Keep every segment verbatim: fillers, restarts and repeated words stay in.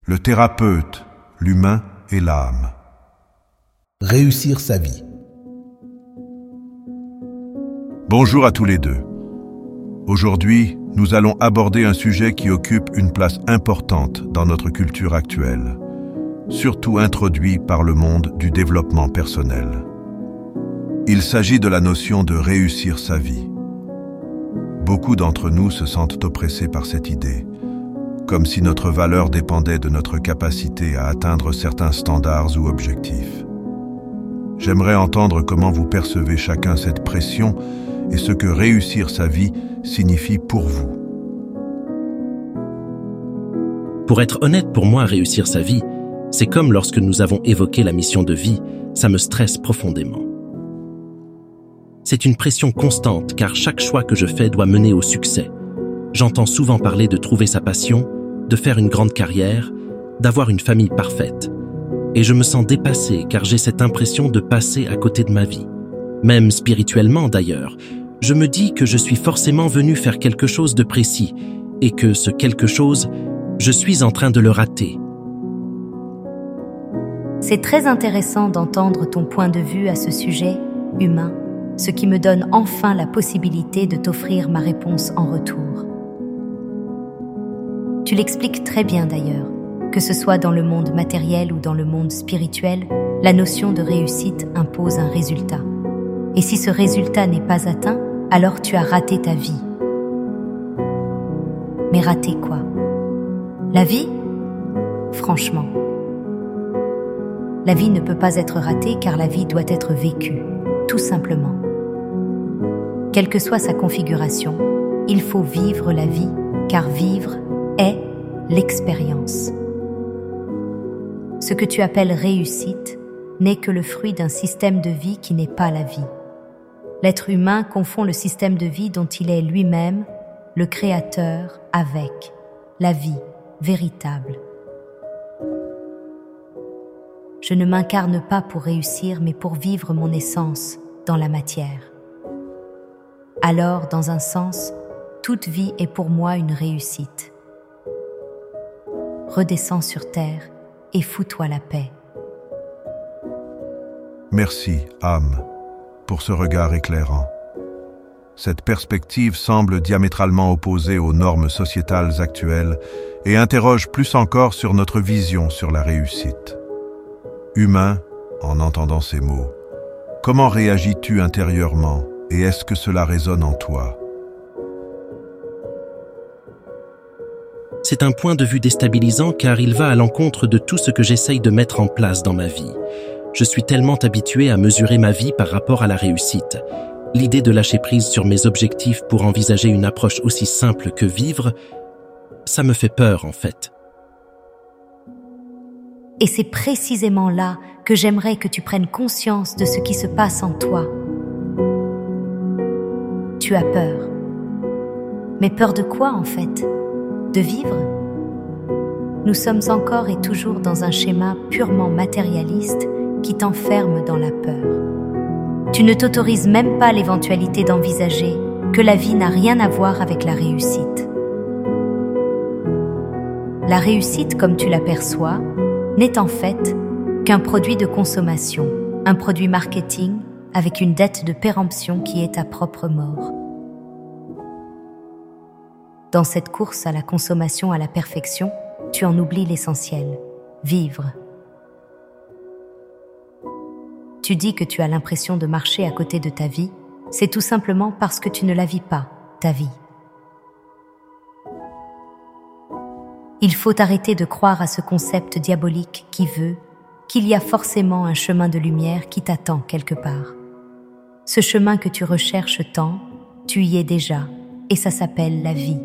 Le thérapeute, l'humain et l'âme. Réussir sa vie. Bonjour à tous les deux. Aujourd'hui, nous allons aborder un sujet qui occupe une place importante dans notre culture actuelle, surtout introduit par le monde du développement personnel. Il s'agit de la notion de réussir sa vie. Beaucoup d'entre nous se sentent oppressés par cette idée, comme si notre valeur dépendait de notre capacité à atteindre certains standards ou objectifs. J'aimerais entendre comment vous percevez chacun cette pression et ce que réussir sa vie signifie pour vous. Pour être honnête, pour moi, réussir sa vie, c'est comme lorsque nous avons évoqué la mission de vie, ça me stresse profondément. C'est une pression constante car chaque choix que je fais doit mener au succès. J'entends souvent parler de trouver sa passion, de faire une grande carrière, d'avoir une famille parfaite. Et je me sens dépassé car j'ai cette impression de passer à côté de ma vie. Même spirituellement d'ailleurs, je me dis que je suis forcément venu faire quelque chose de précis et que ce quelque chose, je suis en train de le rater. C'est très intéressant d'entendre ton point de vue à ce sujet humain, ce qui me donne enfin la possibilité de t'offrir ma réponse en retour. Tu l'expliques très bien d'ailleurs, que ce soit dans le monde matériel ou dans le monde spirituel, la notion de réussite impose un résultat. Et si ce résultat n'est pas atteint, alors tu as raté ta vie. Mais raté quoi? La vie? Franchement. La vie ne peut pas être ratée car la vie doit être vécue, tout simplement. Quelle que soit sa configuration, il faut vivre la vie, car vivre est l'expérience. Ce que tu appelles réussite n'est que le fruit d'un système de vie qui n'est pas la vie. L'être humain confond le système de vie dont il est lui-même, le créateur, avec la vie véritable. Je ne m'incarne pas pour réussir, mais pour vivre mon essence dans la matière. Alors, dans un sens, toute vie est pour moi une réussite. Redescends sur terre et fous-toi la paix. Merci, âme, pour ce regard éclairant. Cette perspective semble diamétralement opposée aux normes sociétales actuelles et interroge plus encore sur notre vision sur la réussite. Humain, en entendant ces mots, comment réagis-tu intérieurement et est-ce que cela résonne en toi? C'est un point de vue déstabilisant car il va à l'encontre de tout ce que j'essaye de mettre en place dans ma vie. Je suis tellement habitué à mesurer ma vie par rapport à la réussite. L'idée de lâcher prise sur mes objectifs pour envisager une approche aussi simple que vivre, ça me fait peur en fait. Et c'est précisément là que j'aimerais que tu prennes conscience de ce qui se passe en toi. Tu as peur. Mais peur de quoi en fait? De vivre? Nous sommes encore et toujours dans un schéma purement matérialiste qui t'enferme dans la peur. Tu ne t'autorises même pas l'éventualité d'envisager que la vie n'a rien à voir avec la réussite. La réussite, comme tu l'aperçois, n'est en fait qu'un produit de consommation, un produit marketing avec une dette de péremption qui est ta propre mort. Dans cette course à la consommation à la perfection, tu en oublies l'essentiel, vivre. Tu dis que tu as l'impression de marcher à côté de ta vie, c'est tout simplement parce que tu ne la vis pas, ta vie. Il faut arrêter de croire à ce concept diabolique qui veut qu'il y a forcément un chemin de lumière qui t'attend quelque part. Ce chemin que tu recherches tant, tu y es déjà, et ça s'appelle la vie.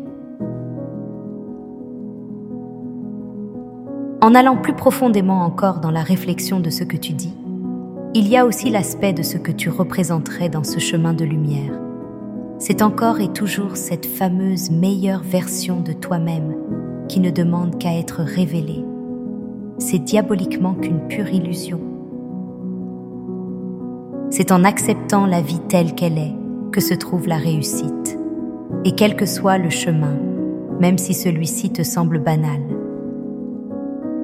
En allant plus profondément encore dans la réflexion de ce que tu dis, il y a aussi l'aspect de ce que tu représenterais dans ce chemin de lumière. C'est encore et toujours cette fameuse meilleure version de toi-même qui ne demande qu'à être révélée. C'est diaboliquement qu'une pure illusion. C'est en acceptant la vie telle qu'elle est que se trouve la réussite. Et quel que soit le chemin, même si celui-ci te semble banal.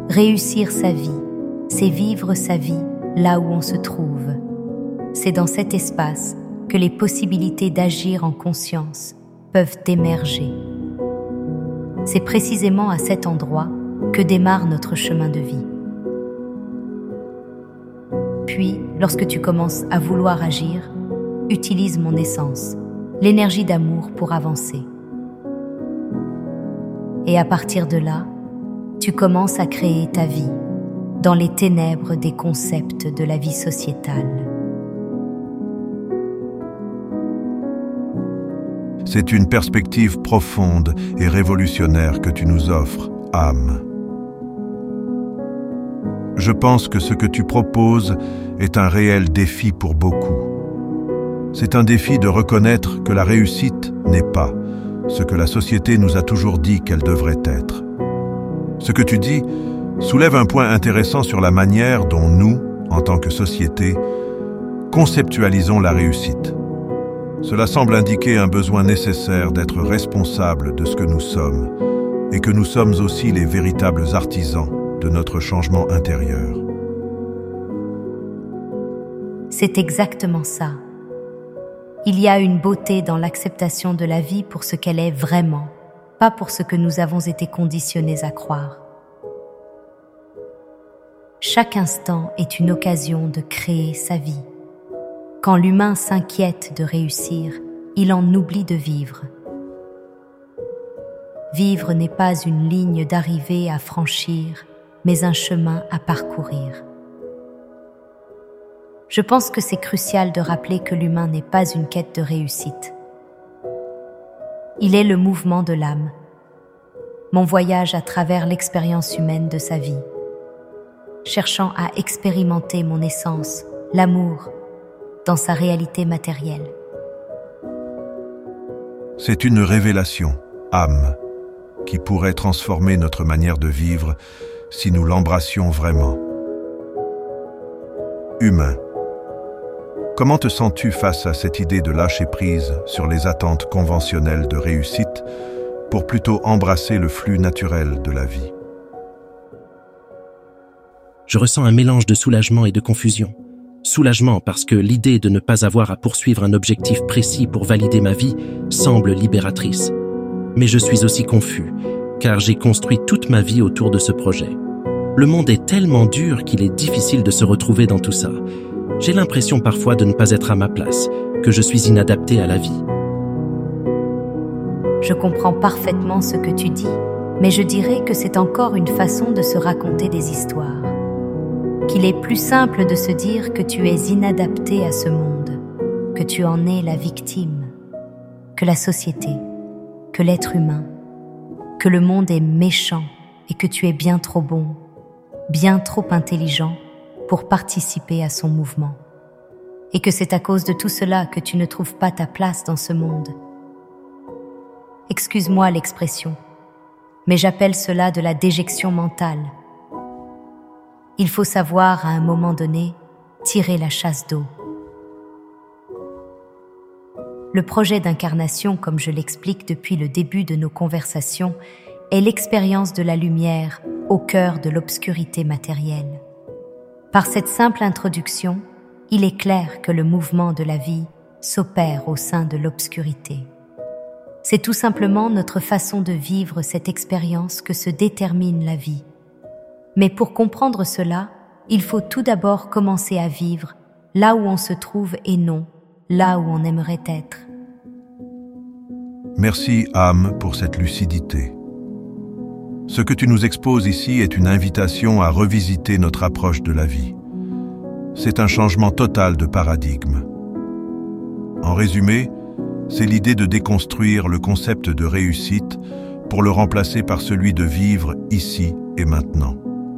Réussir sa vie, c'est vivre sa vie là où on se trouve. C'est dans cet espace que les possibilités d'agir en conscience peuvent émerger. C'est précisément à cet endroit que démarre notre chemin de vie. Puis, lorsque tu commences à vouloir agir, utilise mon essence, l'énergie d'amour pour avancer. Et à partir de là, tu commences à créer ta vie dans les ténèbres des concepts de la vie sociétale. C'est une perspective profonde et révolutionnaire que tu nous offres, âme. Je pense que ce que tu proposes est un réel défi pour beaucoup. C'est un défi de reconnaître que la réussite n'est pas ce que la société nous a toujours dit qu'elle devrait être. Ce que tu dis soulève un point intéressant sur la manière dont nous, en tant que société, conceptualisons la réussite. Cela semble indiquer un besoin nécessaire d'être responsable de ce que nous sommes et que nous sommes aussi les véritables artisans de notre changement intérieur. C'est exactement ça. Il y a une beauté dans l'acceptation de la vie pour ce qu'elle est vraiment, pas pour ce que nous avons été conditionnés à croire. Chaque instant est une occasion de créer sa vie. Quand l'humain s'inquiète de réussir, il en oublie de vivre. Vivre n'est pas une ligne d'arrivée à franchir, mais un chemin à parcourir. Je pense que c'est crucial de rappeler que l'humain n'est pas une quête de réussite. Il est le mouvement de l'âme, mon voyage à travers l'expérience humaine de sa vie, cherchant à expérimenter mon essence, l'amour, dans sa réalité matérielle. C'est une révélation, âme, qui pourrait transformer notre manière de vivre si nous l'embrassions vraiment. Humain. Comment te sens-tu face à cette idée de lâcher prise sur les attentes conventionnelles de réussite pour plutôt embrasser le flux naturel de la vie? Je ressens un mélange de soulagement et de confusion. Soulagement parce que l'idée de ne pas avoir à poursuivre un objectif précis pour valider ma vie semble libératrice. Mais je suis aussi confus, car j'ai construit toute ma vie autour de ce projet. Le monde est tellement dur qu'il est difficile de se retrouver dans tout ça. J'ai l'impression parfois de ne pas être à ma place, que je suis inadapté à la vie. Je comprends parfaitement ce que tu dis, mais je dirais que c'est encore une façon de se raconter des histoires. Qu'il est plus simple de se dire que tu es inadapté à ce monde, que tu en es la victime, que la société, que l'être humain, que le monde est méchant et que tu es bien trop bon, bien trop intelligent pour participer à son mouvement. Et que c'est à cause de tout cela que tu ne trouves pas ta place dans ce monde. Excuse-moi l'expression, mais j'appelle cela de la déjection mentale. Il faut savoir, à un moment donné, tirer la chasse d'eau. Le projet d'incarnation, comme je l'explique depuis le début de nos conversations, est l'expérience de la lumière au cœur de l'obscurité matérielle. Par cette simple introduction, il est clair que le mouvement de la vie s'opère au sein de l'obscurité. C'est tout simplement notre façon de vivre cette expérience que se détermine la vie. Mais pour comprendre cela, il faut tout d'abord commencer à vivre là où on se trouve et non là où on aimerait être. Merci, âme, pour cette lucidité. Ce que tu nous exposes ici est une invitation à revisiter notre approche de la vie. C'est un changement total de paradigme. En résumé, c'est l'idée de déconstruire le concept de réussite pour le remplacer par celui de vivre ici et maintenant.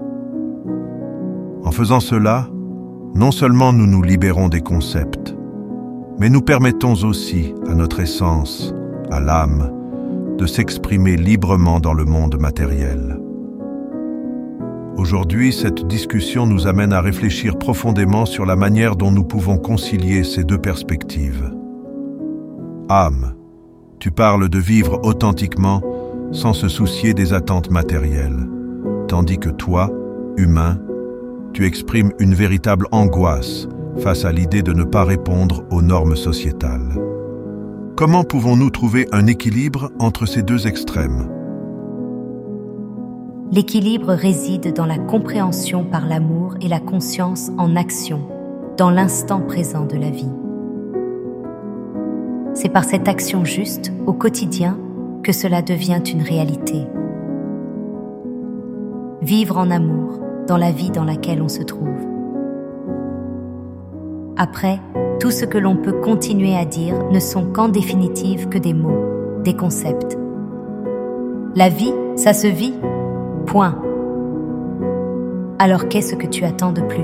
En faisant cela, non seulement nous nous libérons des concepts, mais nous permettons aussi à notre essence, à l'âme, de s'exprimer librement dans le monde matériel. Aujourd'hui, cette discussion nous amène à réfléchir profondément sur la manière dont nous pouvons concilier ces deux perspectives. Âme, tu parles de vivre authentiquement sans se soucier des attentes matérielles, tandis que toi, humain, tu exprimes une véritable angoisse face à l'idée de ne pas répondre aux normes sociétales. Comment pouvons-nous trouver un équilibre entre ces deux extrêmes ? L'équilibre réside dans la compréhension par l'amour et la conscience en action, dans l'instant présent de la vie. C'est par cette action juste, au quotidien, que cela devient une réalité. Vivre en amour, dans la vie dans laquelle on se trouve. Après, tout ce que l'on peut continuer à dire ne sont qu'en définitive que des mots, des concepts. La vie, ça se vit. Point. Alors qu'est-ce que tu attends de plus ?